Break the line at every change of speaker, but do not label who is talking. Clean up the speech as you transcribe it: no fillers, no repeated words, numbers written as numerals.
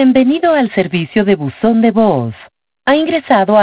Bienvenido al servicio de buzón de voz. Ha ingresado